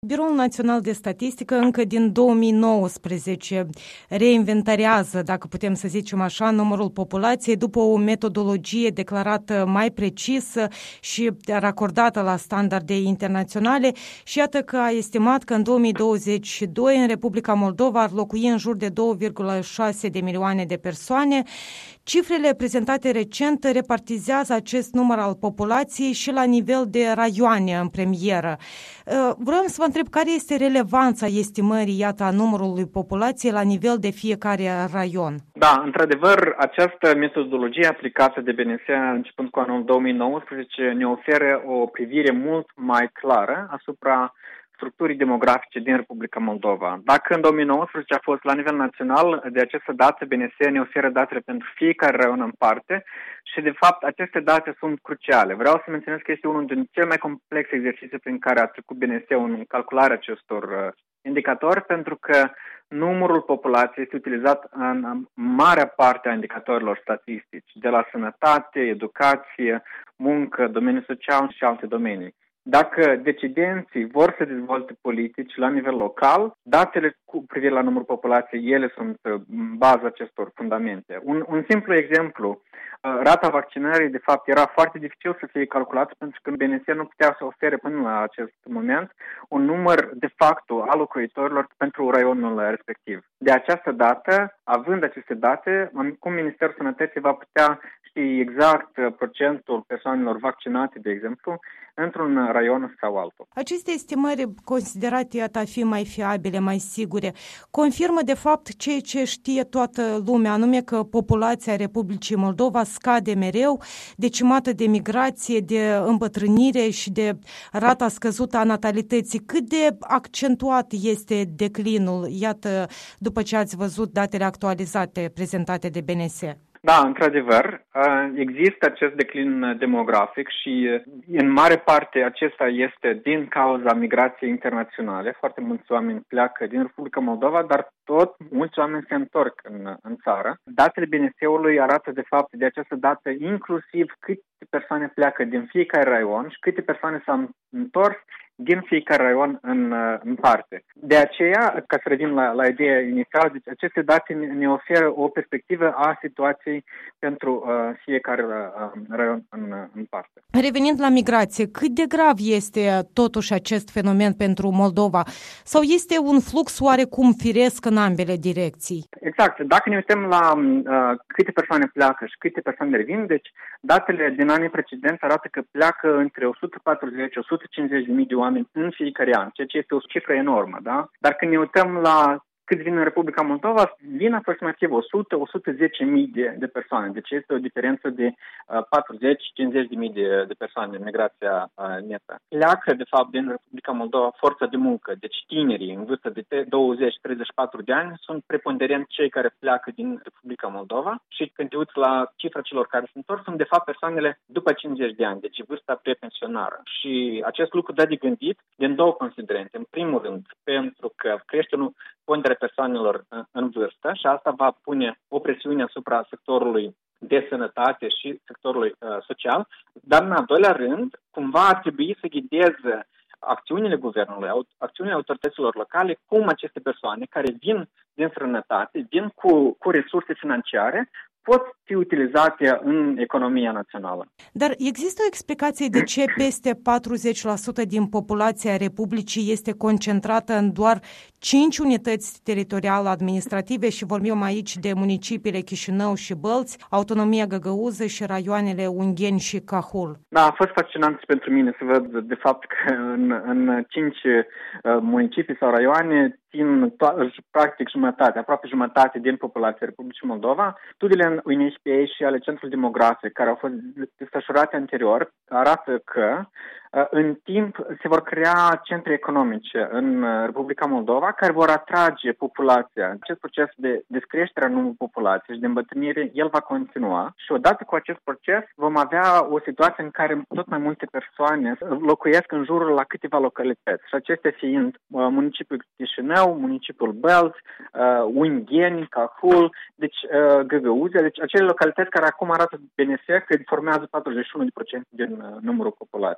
Biroul Național de Statistică încă din 2019 reinventariază, dacă putem să zicem așa, numărul populației după o metodologie declarată mai precisă și racordată la standarde internaționale și iată că a estimat că în 2022 în Republica Moldova ar locui în jur de 2,6 de milioane de persoane. Cifrele prezentate recent repartizează acest număr al populației și la nivel de raioane în premieră. Vreau să vă întreb care este relevanța estimării, iată, a numărului populației la nivel de fiecare raion. Da, într-adevăr, această metodologie aplicată de BNS începând cu anul 2019 ne oferă o privire mult mai clară asupra structurii demografice din Republica Moldova. Dacă în 2019 a fost la nivel național, de această dată BNS ne oferă datele pentru fiecare raion în parte și, de fapt, aceste date sunt cruciale. Vreau să menționez că este unul din cele mai complexe exerciții prin care a trecut BNS în calcularea acestor indicatori, pentru că numărul populației este utilizat în marea parte a indicatorilor statistici, de la sănătate, educație, muncă, domeniul social și alte domenii. Dacă decidenții vor să dezvolte politici la nivel local, datele cu privire la numărul populației, ele sunt baza acestor fundamente. Un simplu exemplu, rata vaccinării, de fapt, era foarte dificil să fie calculată pentru că BNS nu putea să ofere până la acest moment un număr de facto al locuitorilor pentru raionul respectiv. De această dată, având aceste date, cum Ministerul Sănătății va putea ști exact procentul persoanelor vaccinate, de exemplu, într-un raion sau altul. Aceste estimări considerate a fi mai fiabile, mai sigure, confirmă de fapt ceea ce știe toată lumea, anume că populația Republicii Moldova scade mereu, decimată de migrație, de îmbătrânire și de rata scăzută a natalității. Cât de accentuat este declinul, iată, după ce ați văzut datele actualizate prezentate de BNS? Da, într-adevăr, există acest declin demografic și în mare parte acesta este din cauza migrației internaționale. Foarte mulți oameni pleacă din Republica Moldova, dar tot mulți oameni se întorc în țară. Datele BNS-ului arată de fapt de această dată inclusiv câte persoane pleacă din fiecare raion și câte persoane s-au întors din fiecare raion în parte. De aceea, ca să revin la ideea inițială, deci aceste date ne oferă o perspectivă a situației pentru fiecare raion în parte. Revenind la migrație, cât de grav este totuși acest fenomen pentru Moldova? Sau este un flux oarecum firesc în ambele direcții? Exact. Dacă ne uităm la câte persoane pleacă și câte persoane revin, deci datele din anii precedenți arată că pleacă între 140-150 de mii de oameni în fiecare an, ceea ce este o cifră enormă, da? Dar când ne uităm la cât vin în Republica Moldova, vin aproximativ 100-110 de persoane. Deci este o diferență de 40-50 de mii de persoane în migrația netă. Pleacă, de fapt, din Republica Moldova forța de muncă. Deci tinerii în vârstă de 20-34 de ani sunt preponderent cei care pleacă din Republica Moldova și când te uiți la cifra celor care se întorc, sunt de fapt persoanele după 50 de ani, deci vârsta prepensionară. Și acest lucru dă de gândit din două considerente. În primul rând, pentru că crește ponderea persoanelor în vârstă și asta va pune o presiune asupra sectorului de sănătate și sectorului social, dar în al doilea rând, cumva ar trebui să ghideze acțiunile guvernului, acțiunile autorităților locale, cum aceste persoane care vin din străinătate, vin cu resurse financiare, pot fi utilizate în economia națională. Dar există o explicație de ce peste 40% din populația Republicii este concentrată în doar 5 unități teritoriale administrative și vorbim aici de municipiile Chișinău și Bălți, Autonomia Găgăuză și raioanele Ungheni și Cahul? Da, a fost fascinant pentru mine să văd de fapt că în 5 municipii sau raioane țin practic aproape jumătate din populația Republicii Moldova. Studiile UNHCR și ale Centrului Demografic, care au fost desfășurate anterior, arată că în timp se vor crea centre economice în Republica Moldova care vor atrage populația. Acest proces de descreștere a numărului populației și de îmbătrânire, el va continua și odată cu acest proces vom avea o situație în care tot mai multe persoane locuiesc în jurul la câteva localități. Și acestea fiind municipiul Chișinău, municipiul Bălți, Ungheni, Cahul, deci Găgăuzia, deci acele localități care acum arată BNS că formează 41% din numărul populației. Dar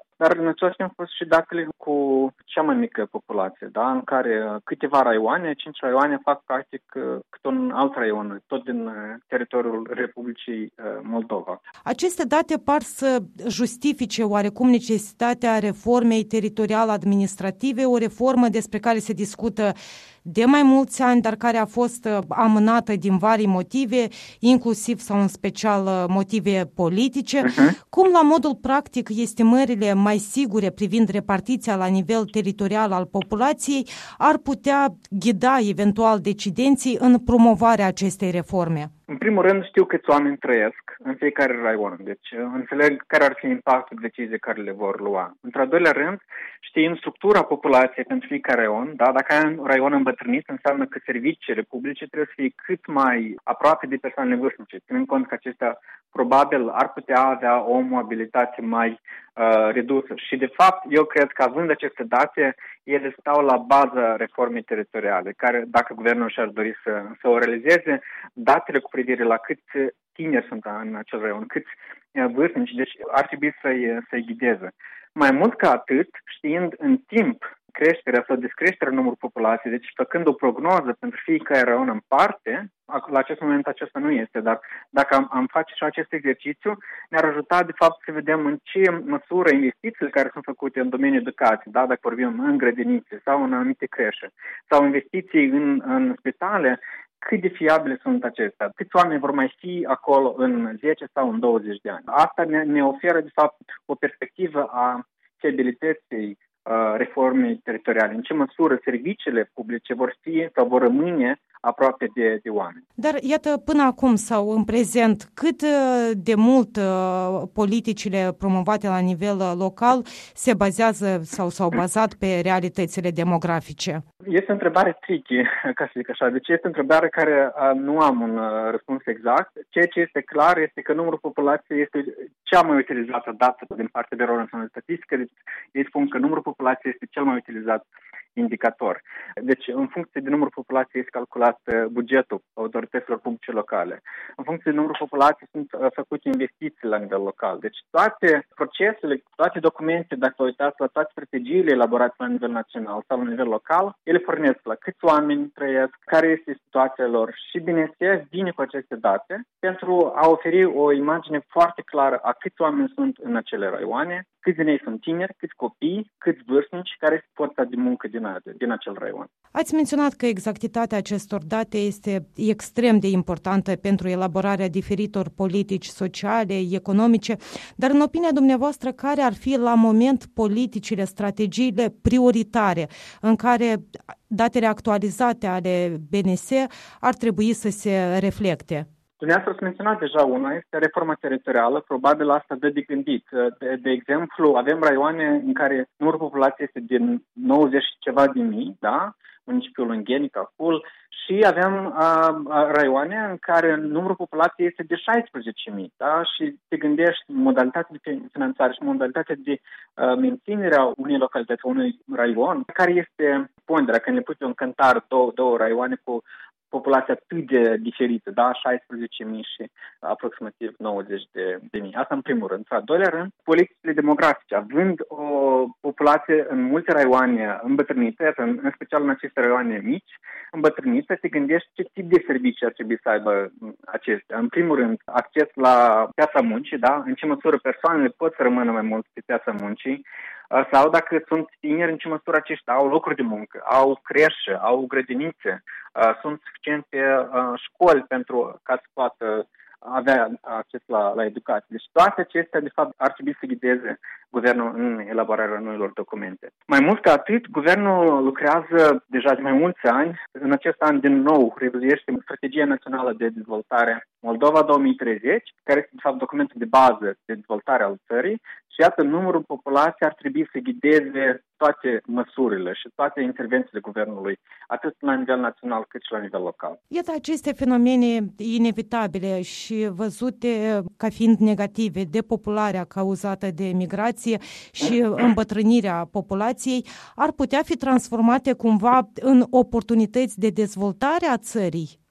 în același timp au fost și datele cu cea mai mică populație, da? În care câteva raioane, 5 raioane, fac practic cât un alt raion, tot din teritoriul Republicii Moldova. Aceste date par să justifice oarecum necesitatea reformei teritorial-administrative, o reformă despre care se discută de mai mulți ani, dar care a fost amânată din vari motive, inclusiv sau în special motive politice. Cum la modul practic estimările mai sigure privind repartiția la nivel teritorial al populației ar putea ghida eventual decidenții în promovarea acestei reforme? În primul rând știu câți oameni trăiesc în fiecare raion, deci înțeleg care ar fi impactul deciziei care le vor lua. Într-al doilea rând, știm structura populației pentru fiecare raion, da? Dacă ai un raion îmbătrânit, înseamnă că serviciile publice trebuie să fie cât mai aproape de persoanele vârstnice, ținând cont că acestea probabil ar putea avea o mobilitate mai redusă. Și de fapt, eu cred că având aceste date, ele stau la baza reformei teritoriale, care, dacă guvernul și-ar dori să o realizeze, datele cu privire la câți tineri sunt în acel raion, câți vârstnici, deci ar trebui să-i ghideze. Mai mult ca atât, știind în timp creșterea sau descreșterea numărului populației, deci făcând o prognoză pentru fiecare raion în parte, la acest moment acesta nu este, dar dacă am face și acest exercițiu, ne-ar ajuta de fapt să vedem în ce măsură investițiile care sunt făcute în domeniul educației, da, dacă vorbim în grădinițe sau în anumite creșe, sau investiții în spitale, cât de fiabile sunt acestea, câți oameni vor mai fi acolo în 10 sau în 20 de ani. Asta ne oferă de fapt o perspectivă a fiabilității reformei teritoriale, în ce măsură serviciile publice vor fi sau vor rămâne aproape de oameni. Dar iată, până acum sau în prezent, cât de mult politicile promovate la nivel local se bazează sau s-au bazat pe realitățile demografice? Este o întrebare tricky, ca să zic așa. Deci este o întrebare care nu am un răspuns exact. Ceea ce este clar este că numărul populației este cea mai utilizată dată din partea Biroului Național de Statistică. Deci ei spun că numărul populației este cel mai utilizat indicator. Deci, în funcție de numărul populației este calculat bugetul autorităților publice locale. În funcție de numărul populației sunt făcute investiții la nivel local. Deci, toate procesele, toate documente, dacă vă uitați la toate strategiile elaborate la nivel național sau la nivel local, ele pornesc la câți oameni trăiesc, care este situația lor și BNSS vine cu aceste date pentru a oferi o imagine foarte clară a câți oameni sunt în acele raioane, câți din ei sunt tineri, câți copii, câți vârstnici, care se forța de muncă din acel raion. Ați menționat că exactitatea acestor date este extrem de importantă pentru elaborarea diferitor politici sociale, economice, dar în opinia dumneavoastră, care ar fi la moment politicile, strategiile prioritare în care datele actualizate ale BNS ar trebui să se reflecte? Dumneavoastră ați menționat deja una, este reforma teritorială, probabil asta dă de gândit. De exemplu, avem raioane în care numărul populației este de 90 și ceva de mii, da? Municipiul Ungheni, Cahul, și avem raioane în care numărul populației este de 16.000, da? Și te gândești modalitatea de finanțare și modalitatea de menținere a unei localități, unui raion, care este ponderea, când le pui pe un cântar două raioane cu populația atât de diferită, da? 16.000 și aproximativ 90.000. Asta în primul rând. În al doilea rând, politicile demografice. Având o populație în multe raioane îmbătrânite, în special în aceste raioane mici, îmbătrânite, te gândești ce tip de servicii ar trebui să aibă acestea. În primul rând, acces la piața muncii, da? În ce măsură persoanele pot să rămână mai mult pe piața muncii, sau dacă sunt tineri, în ce măsură aceștia au locuri de muncă, au creșe, au grădinițe, sunt suficiente școli pentru ca să poată avea acces la educație. Deci toate acestea, de fapt, ar trebui să ghideze guvernul în elaborarea noilor documente. Mai mult ca atât, guvernul lucrează deja de mai mulți ani. În acest an, din nou, revizuiește Strategia Națională de Dezvoltare Moldova 2030, care este, de fapt, documentul de bază de dezvoltare al țării. Și iată, numărul populației ar trebui să ghideze toate măsurile și toate intervențiile guvernului, atât la nivel național cât și la nivel local. Iată aceste fenomene inevitabile și văzute ca fiind negative, depopularea cauzată de migrație și îmbătrânirea populației, ar putea fi transformate cumva în oportunități de dezvoltare a țării?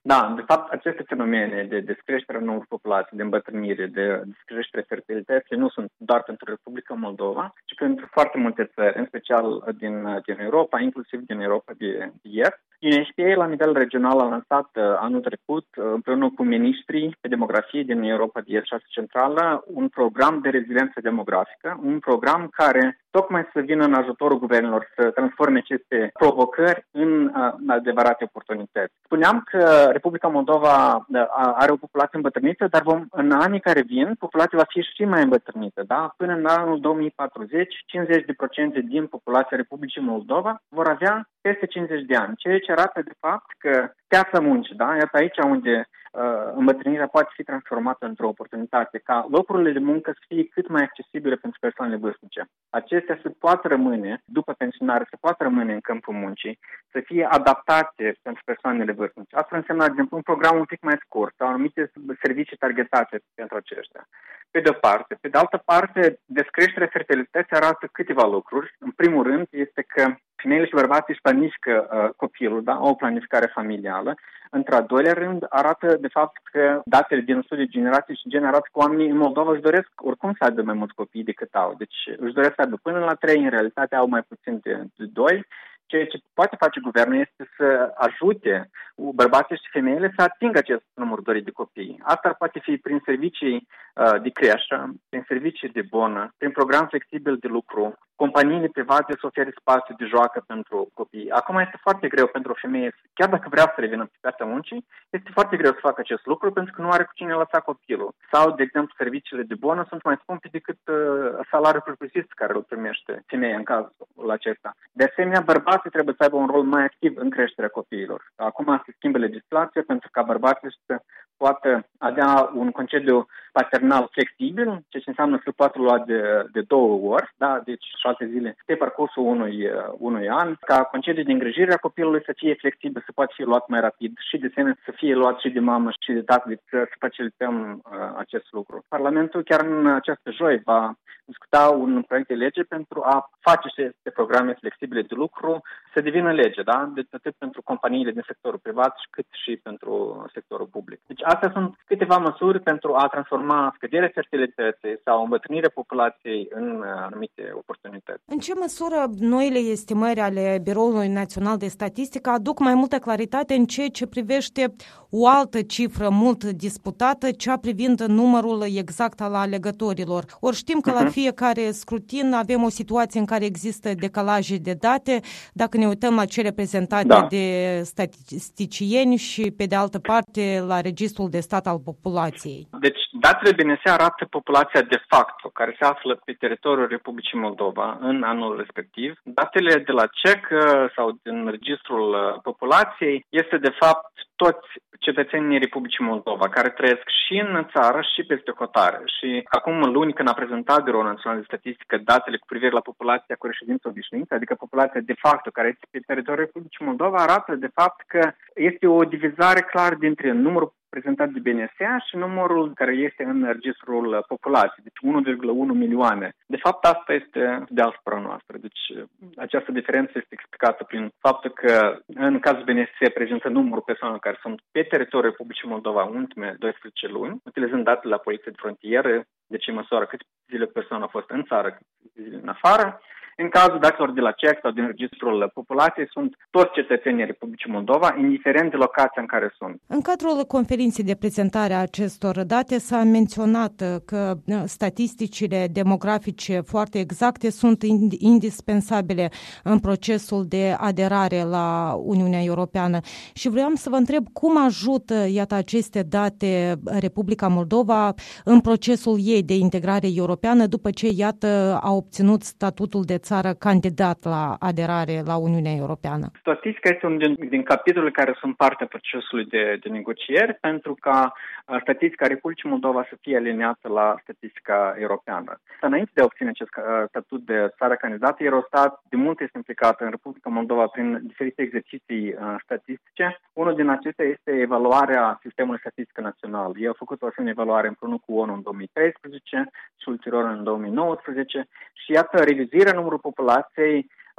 Da, de fapt, aceste fenomene de descreștere a numărului populației, de îmbătrânire, de descreștere fertilității nu sunt doar pentru Republica Moldova, ci pentru foarte multe țări, în special din Europa, inclusiv din Europa de Est. UNHCR, la nivel regional, a lansat anul trecut, împreună cu ministrii pe demografie din Europa de Est și Asia Centrală, un program de reziliență demografică, un program care tocmai să vină în ajutorul guvernelor să transforme aceste provocări în adevărate oportunități. Spuneam că Republica Moldova are o populație îmbătrânită, dar în anii care vin, populația va fi și mai îmbătrânită. Da? Până în anul 2040, 50% din populația Republicii Moldova vor avea peste 50 de ani, ceea ce arată de fapt că piața muncii, da? Iată aici unde îmbătrânirea poate fi transformată într-o oportunitate, ca locurile de muncă să fie cât mai accesibile pentru persoanele vârstnice. Acestea să poată rămâne, după pensionare, să poată rămâne în câmpul muncii, să fie adaptate pentru persoanele vârstnice. Asta înseamnă, de exemplu, un program un pic mai scurt sau anumite servicii targetate pentru aceștia. Pe de o parte. Pe de altă parte, descreșterea fertilității arată câteva lucruri. În primul rând, este că femeile și bărbații își planifică copilul, da? O planificare familială. Într-al doilea rând, arată de fapt că datele din studii generații și gen arată că oamenii în Moldova își doresc oricum să aibă mai mulți copii decât au. Deci își doresc să aibă până la 3, în realitate au mai puțin de 2. Ceea ce poate face guvernul este să ajute bărbații și femeile să atingă acest număr dorit de copii. Asta poate fi prin servicii de creșă, prin servicii de bonă, prin program flexibil de lucru, companiile private să ofere spațiu de joacă pentru copii. Acum este foarte greu pentru o femeie, chiar dacă vrea să revină pe piața muncii, este foarte greu să facă acest lucru pentru că nu are cu cine lăsa copilul. Sau, de exemplu, serviciile de bonă sunt mai scumpe decât salariul propriu-zis care îl primește femeia în cazul acesta. De asemenea, bărbații trebuie să aibă un rol mai activ în creșterea copiilor. Acum se schimbă legislația pentru ca bărbații să poată avea un concediu paternal flexibil, ceea ce înseamnă să poată lua de 2 ori, da? Deci 6 zile pe parcursul unui an, ca concediu de îngrijire a copilului să fie flexibil, să poată fi luat mai rapid și de asemenea să fie luat și de mamă și de tată, deci să facilităm acest lucru. Parlamentul chiar în această joi va discuta un proiect de lege pentru a face aceste programe flexibile de lucru să devină lege, da? Deci atât pentru companiile din sectorul privat cât și pentru sectorul public. Deci astea sunt câteva măsuri pentru a transforma scăderea fertilității sau îmbătrânirea populației în anumite oportunități. În ce măsură noile estimări ale Biroului Național de Statistică aduc mai multă claritate în ceea ce privește o altă cifră mult disputată, cea privind numărul exact al alegătorilor? Ori știm că la fiecare scrutin avem o situație în care există decalaje de date, dacă ne uităm la cele prezentate de statisticieni și, pe de altă parte, la Registrul de Stat al Populației. Deci, datele BNS arată populația de facto, care se află pe teritoriul Republicii Moldova în anul respectiv. Datele de la CEC sau din Registrul Populației este, de fapt, toți cetățenii Republicii Moldova care trăiesc și în țară și peste hotare. Și acum, luni, când a prezentat Biroul Național de Statistică datele cu privire la populația cu reședință obișnuită, adică populația de facto care este pe teritoriul Republicii Moldova, arată de fapt că este o divizare clară dintre numărul prezentat de BNSA și numărul care este în registrul populației, deci 1,1 milioane. De fapt, asta este deasupra noastră. Deci, această diferență este explicată prin faptul că, în cazul BNS, prezintă numărul persoanelor care sunt pe teritoriul Republicii Moldova în ultime 12 luni, utilizând datele la Poliția de Frontieră, deci măsoară câte zile persoana a fost în țară, câte zile în afară. În cazul datelor de la CEC sau din Registrul Populației sunt toți cetățenii Republicii Moldova, indiferent de locația în care sunt. În cadrul conferinței de prezentare a acestor date s-a menționat că statisticile demografice foarte exacte sunt indispensabile în procesul de aderare la Uniunea Europeană. Și vreau să vă întreb cum ajută, iată, aceste date Republica Moldova în procesul ei de integrare europeană după ce, iată, a obținut statutul de țară candidat la aderare la Uniunea Europeană. Statistica este unul din capitolele care sunt partea procesului de negocieri pentru ca statistica Republicii Moldova să fie aliniată la statistica europeană. Înainte de a obține acest statut de țară candidată, Eurostat de mult este implicată în Republica Moldova prin diferite exerciții statistice. Unul din acestea este evaluarea sistemului statistic național. Ei au făcut o asemenea evaluare împreună cu ONU în 2013 și ulterior în 2019 și iată revizuirea numărului populației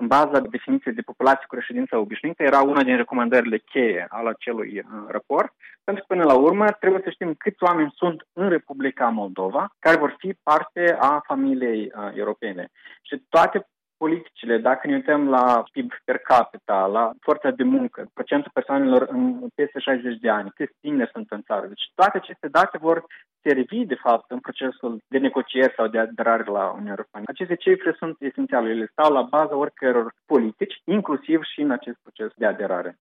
în baza definiției de populație cu reședință obișnuită, era una din recomandările cheie al acelui raport, pentru că până la urmă trebuie să știm câți oameni sunt în Republica Moldova care vor fi parte a familiei europene. Și toate politicile, dacă ne uităm la PIB per capita, la forța de muncă, procentul persoanelor în peste 60 de ani, câți tineri sunt în țară. Deci toate aceste date vor servi, de fapt, în procesul de negocieri sau de aderare la Uniunea Europeană. Aceste cifre sunt esențiale. Ele stau la baza oricăror politici, inclusiv și în acest proces de aderare.